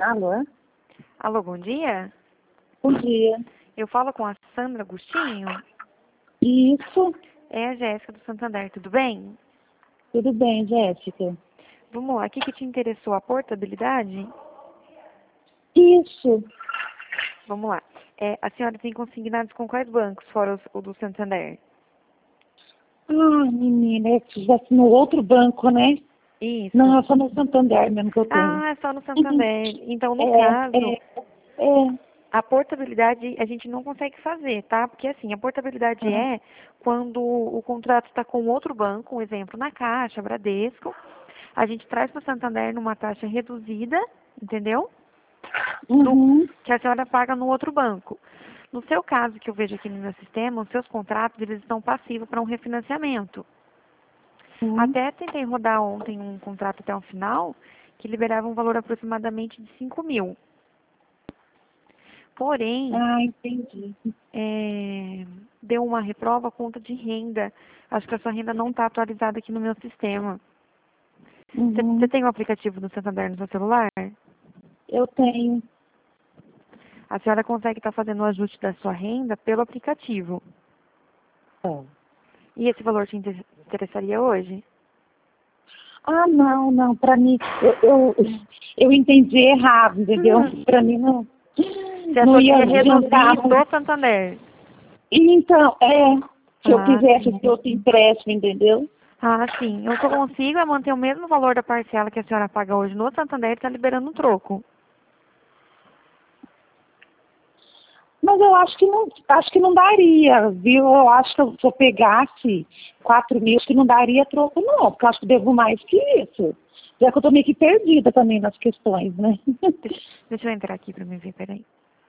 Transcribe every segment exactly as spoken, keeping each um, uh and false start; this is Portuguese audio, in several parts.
Alô? Alô, bom dia. Bom dia. Eu falo com a Sandra Agostinho. Isso. É a Jéssica do Santander, tudo bem? Tudo bem, Jéssica? Vamos lá, o que, que te interessou? A portabilidade? Isso. Vamos lá. É, a senhora tem consignados com quais bancos, fora os- o do Santander? Ah, menina, é que já no outro banco, né? Isso. Não, é só no Santander mesmo que eu tenho. Ah, é só no Santander. Então, no É, caso, é, é. a portabilidade a gente não consegue fazer, tá? Porque assim, a portabilidade Ah, é quando o contrato está com outro banco, um exemplo, na Caixa, Bradesco, a gente traz para o Santander numa taxa reduzida, entendeu? Do uhum. que a senhora paga no outro banco. No seu caso, que eu vejo aqui no meu sistema, os seus contratos eles estão passivos para um refinanciamento. Uhum. Até tentei rodar ontem um contrato até o final que liberava um valor aproximadamente de cinco mil. Porém, Ah, entendi. é, deu uma reprova a conta de renda. Acho que a sua renda não está atualizada aqui no meu sistema. Você Uhum. tem o aplicativo do Santander no seu celular? Eu tenho. A senhora consegue estar fazendo o ajuste da sua renda pelo aplicativo. É. E esse valor te inter- interessaria hoje? Ah, não, não, para mim, eu, eu, eu entendi errado, entendeu? Uhum. Para mim não, Você não achou que ia ia adiantar reduzir muito. do Santander? Então, é, se eu Ah, quisesse sim. esse outro empréstimo, entendeu? Ah, sim. O que eu consigo é manter o mesmo valor da parcela que a senhora paga hoje no Santander e está liberando um troco. Mas eu acho que não, acho que não daria, viu? Eu acho que eu- se eu pegasse quatro mil, acho que não daria troco, não, porque eu acho que devo mais que isso. Já que eu tô meio que perdida também nas questões, né? Deixa, deixa eu entrar aqui para me ver, peraí.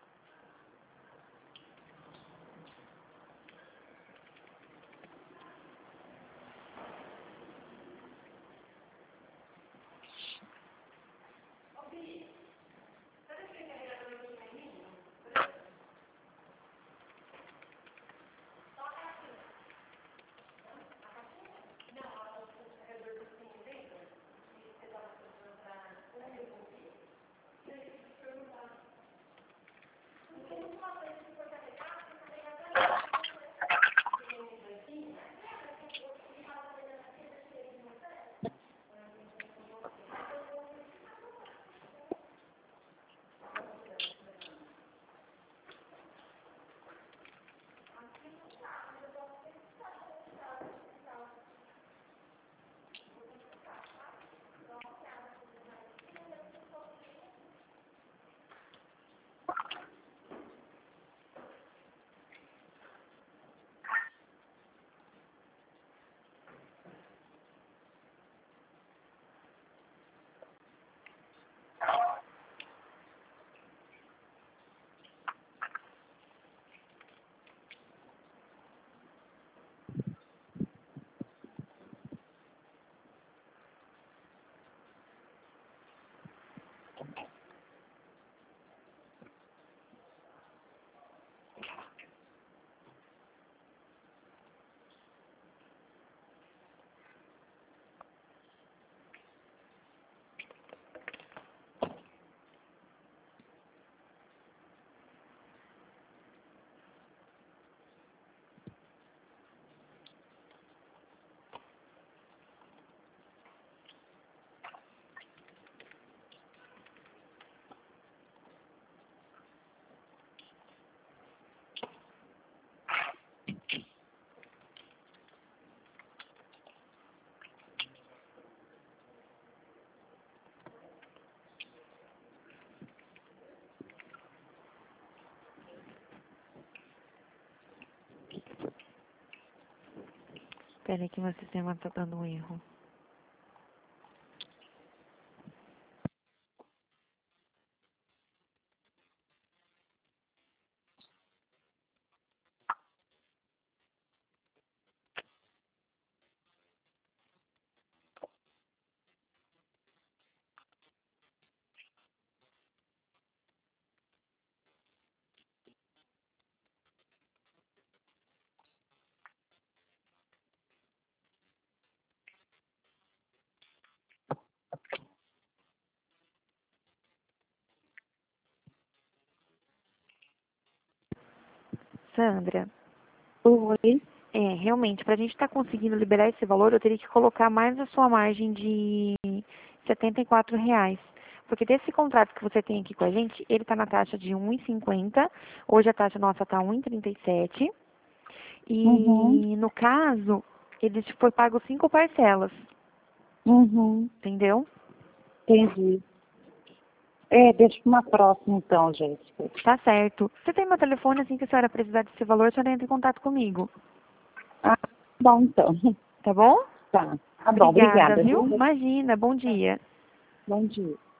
Peraí que meu sistema tá dando um erro. Sandra? Oi. É, realmente, para a gente estar conseguindo liberar esse valor, eu teria que colocar mais a sua margem de setenta e quatro reais. Porque desse contrato que você tem aqui com a gente, ele está na taxa de um e cinquenta. Hoje a taxa nossa está um e trinta e sete. Uhum. E no caso, ele foi pago cinco parcelas. Uhum. Entendeu? Entendi. É, deixa para uma próxima então, Jéssica. Tá certo. Você tem meu telefone, assim que a senhora precisar desse valor, a senhora entra em contato comigo. Ah, bom então. Tá bom? Tá. Tá bom, Obrigada, obrigada, viu? viu? Imagina, bom dia. Bom dia.